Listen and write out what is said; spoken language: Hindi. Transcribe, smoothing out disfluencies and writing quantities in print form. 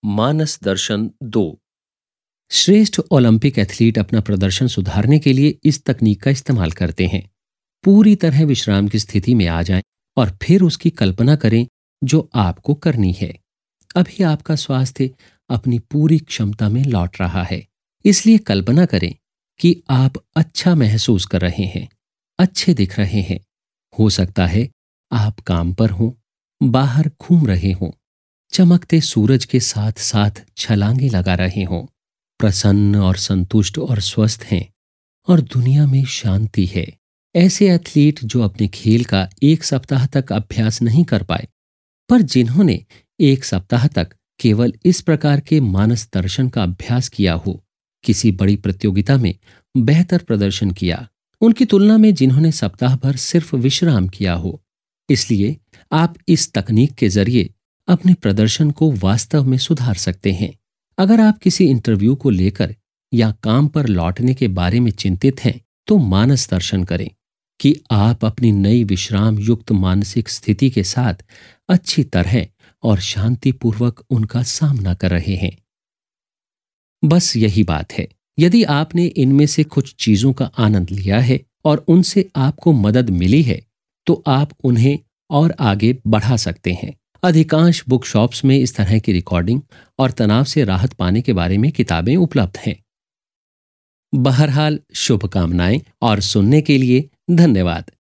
मानस दर्शन 2। श्रेष्ठ ओलंपिक एथलीट अपना प्रदर्शन सुधारने के लिए इस तकनीक का इस्तेमाल करते हैं। पूरी तरह विश्राम की स्थिति में आ जाएं और फिर उसकी कल्पना करें जो आपको करनी है। अभी आपका स्वास्थ्य अपनी पूरी क्षमता में लौट रहा है, इसलिए कल्पना करें कि आप अच्छा महसूस कर रहे हैं, अच्छे दिख रहे हैं। हो सकता है आप काम पर हों, बाहर घूम रहे हों, चमकते सूरज के साथ साथ छलांगे लगा रहे हों, प्रसन्न और संतुष्ट और स्वस्थ हैं और दुनिया में शांति है। ऐसे एथलीट जो अपने खेल का एक सप्ताह तक अभ्यास नहीं कर पाए, पर जिन्होंने एक सप्ताह तक केवल इस प्रकार के मानस दर्शन का अभ्यास किया हो, किसी बड़ी प्रतियोगिता में बेहतर प्रदर्शन किया, उनकी तुलना में जिन्होंने सप्ताह भर सिर्फ विश्राम किया हो। इसलिए आप इस तकनीक के जरिए अपने प्रदर्शन को वास्तव में सुधार सकते हैं। अगर आप किसी इंटरव्यू को लेकर या काम पर लौटने के बारे में चिंतित हैं, तो मानस दर्शन करें कि आप अपनी नई विश्राम युक्त मानसिक स्थिति के साथ अच्छी तरह और शांतिपूर्वक उनका सामना कर रहे हैं। बस यही बात है। यदि आपने इनमें से कुछ चीजों का आनंद लिया है और उनसे आपको मदद मिली है, तो आप उन्हें और आगे बढ़ा सकते हैं। अधिकांश बुक शॉप्स में इस तरह की रिकॉर्डिंग और तनाव से राहत पाने के बारे में किताबें उपलब्ध हैं। बहरहाल, शुभकामनाएं और सुनने के लिए धन्यवाद।